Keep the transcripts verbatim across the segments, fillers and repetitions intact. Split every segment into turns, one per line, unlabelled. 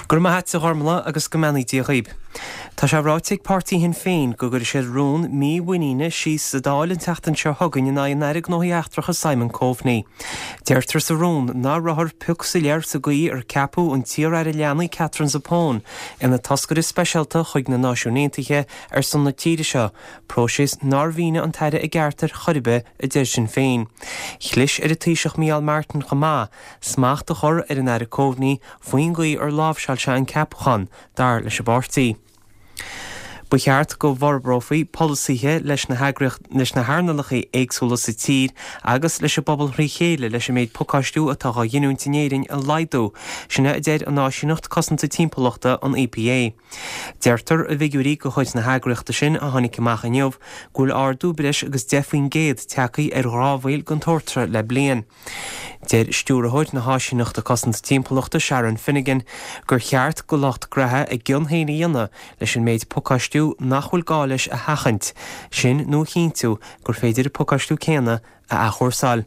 Gur maithe sa gharmla agus go meanaí díochaib. Tá sé bhráiteigh pártaí hin féin go gur sé rún mí bhaoine síos sa dáil an teachtain seo thugann in na éireag nóí eachtracha Simon Coveney. Deirtar sa rún ná rathir puc sa léir sa gaí ar ceapú an tíor ar a leanaí Catherine Zappone ina tascair speisialta chuig na náisiúnéantaithe ar son na tíide seo, próisis nárbhíine an taire i gceartar choribe a deir sin féin. Chlis ar a tíiseach Mial Martin Chamá, smacht a chur ar an aire Coveney faoin gaí ar lábhseil se an ceapchan dar leis a bártaí. Ba cheart go bharbrófaí polisíthe leis na leis na háirnalachaí éagsúla sa tír agus leis a bobbal rí chéile leis a méid pucáistú atá a dhéanúntanéirin a laidó sinna a déad an náisiúnacht cosanta timpeachta an E P A. Deirtar a bhígurí go chuid na hagreachta sin a tháinig amach inniuh gúil ardú breis agus defaoin géad teacaí ar rábhail gon tortra le bliain. Deir stúra hóid na háisiúnachta cosanta timpeachta Sharon Finnegan gur cheart go locht grathe ag gionhéine dhéanana leis an méid pucáistú nachhfuil gáis a hachant, sin nó chinú gur féidir pucáistú céanna a achúrsáil.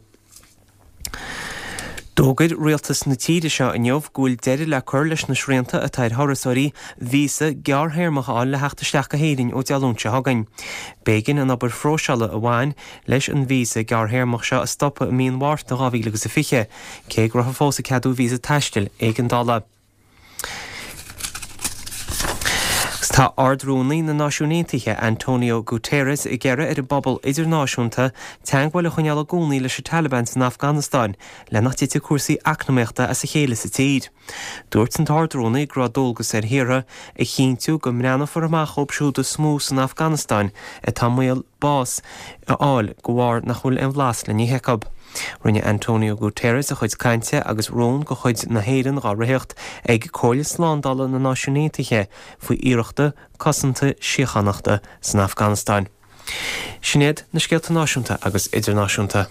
Dógad rialtas na tíide seo a neomh gúil deidir le chur leis na srianta a taid thorasóirí vísa gearthairmacha le heachtasteach go héireann ó dealúnse thagainn. Bégan an obair fróseala a bháin leis an vísa gearthairmach seo a stoppa a míon mhart na gábhí agus a fiche, cé gur fósa ceadú vísa taistil ag an dála. Tá ardrúnaí na náisiúnéantaithe Antonio Guterres i gceire ar a bobbal idirnáisiúnta teanghfuil a chuineala gúnaí leis a Taliban san Afghanistan le nach títe cuasaí eacnamaíochta a sa chéile sa tíd. Dúirt an ardrúnaí gradógus ar thiara i chinntiú go mreanna for amach obsúda smú san Afghanistan a tamuil bás a áil go bhhar nach chuil an bhlas le ní heicab. Rinne Antonio Guterres a chuid cainte agus rón go chuid na héireann gáirithaocht ag cóla slándala na náisiúnéantaithe faoi iireachta cosanta síochanachta san Afghanistan. Sinéad na scéalta náisiúnta agus idirnáisiúnta.